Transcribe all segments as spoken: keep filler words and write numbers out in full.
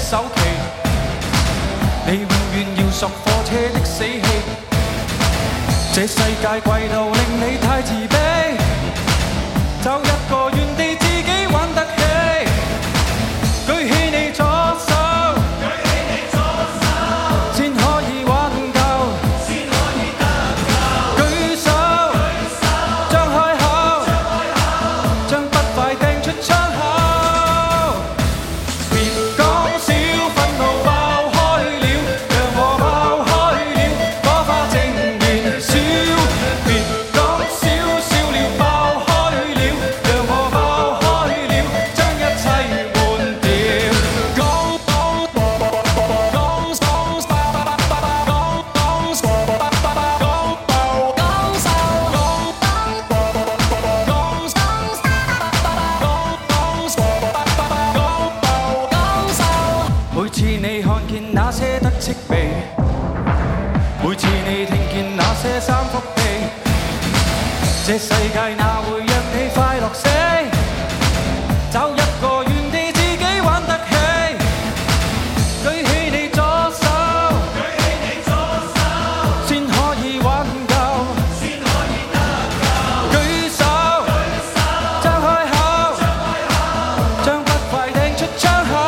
首期，你永遠要屬火車的死氣。這世界貴到令你太自卑，找一個原地自己玩得起，舉起你左手，舉起你左手，先可以挽救，先可以得救。舉手，舉手，張開口，張開口，將不快掟出窗口。別講笑，憤怒爆開了，讓我爆開了，火花正燃燒。別講笑，笑了爆開了，讓我爆開了，將一切換掉。講講講講講講每次你看見那些得戚鼻，每次你聽見那些三幅被，這世界哪會讓你快樂死？找一個原地自己玩得起，舉起你左手，舉起你左手，先可以挽救，先可以得救。舉手，舉手，張開口，張開口，將不快掟出窗口。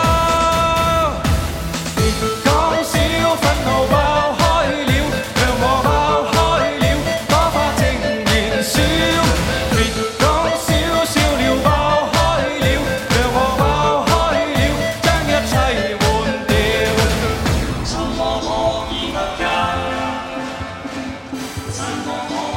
別講笑，憤怒爆開了，讓我爆開了，火花正燃燒。別講笑，笑了爆開了，讓我爆開了，將一切換掉。什麼可以得救？什麼可